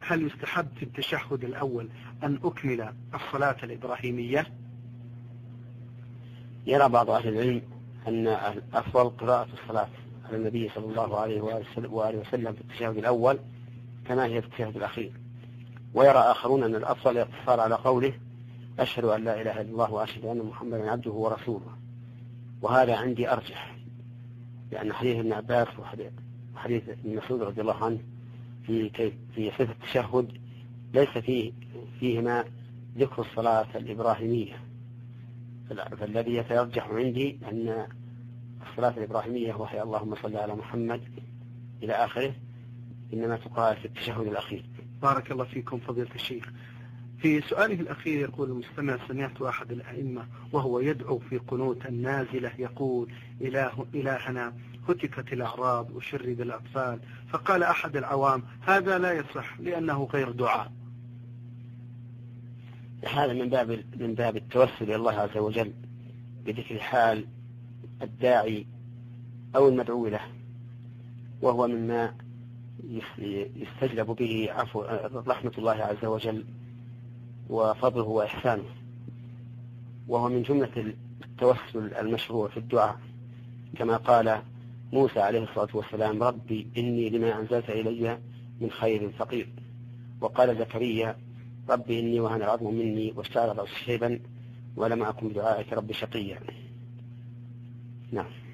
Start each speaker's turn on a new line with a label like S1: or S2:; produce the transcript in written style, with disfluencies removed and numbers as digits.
S1: هل يستحب في التشهد الأول أن أكمل الصلاة الإبراهيمية؟
S2: يرى بعض أهل العلم أن الأفضل قراءة الصلاة على النبي صلى الله عليه وآله وسلم في التشهد الأول كما هي في التشهد الأخير، ويرى آخرون أن الأفضل الاقتصار على قوله أشهد أن لا إله إلا الله وأشهد أن محمدا عبده ورسوله، وهذا عندي أرجح، لأن حديث ابن عباس وحديث ابن مسعود رضي الله عنه في صفة التشهد ليس فيهما ذكر الصلاة الإبراهيمية، فالذي يترجح عندي أن الصلاة الإبراهيمية وهي اللهم صل على محمد إلى آخره إنما تقال في التشهد الأخير.
S1: بارك الله فيكم فضيلة الشيخ. في سؤاله الأخير يقول المستمع: سمعت أحد الأئمة وهو يدعو في قنوت النازلة يقول: إلهنا هتكت الأعراض وشرد الأطفال، فقال أحد العوام: هذا لا يصح لأنه غير دعاء.
S2: هذا من باب التوسل إلى الله عز وجل بذكر حال الداعي أو المدعو له، وهو مما يستجلب به رحمة الله عز وجل وفضله وإحسانه، وهو من جملة التوسل المشروع في الدعاء، كما قال موسى عليه الصلاة والسلام: ربي إني لما أنزلت إلي من خير فقير. وقال زكريا: ربي إني وهن العظم مني واشتعل الرأس شيبا ولم أكن بدعائك رب شقيا. نعم.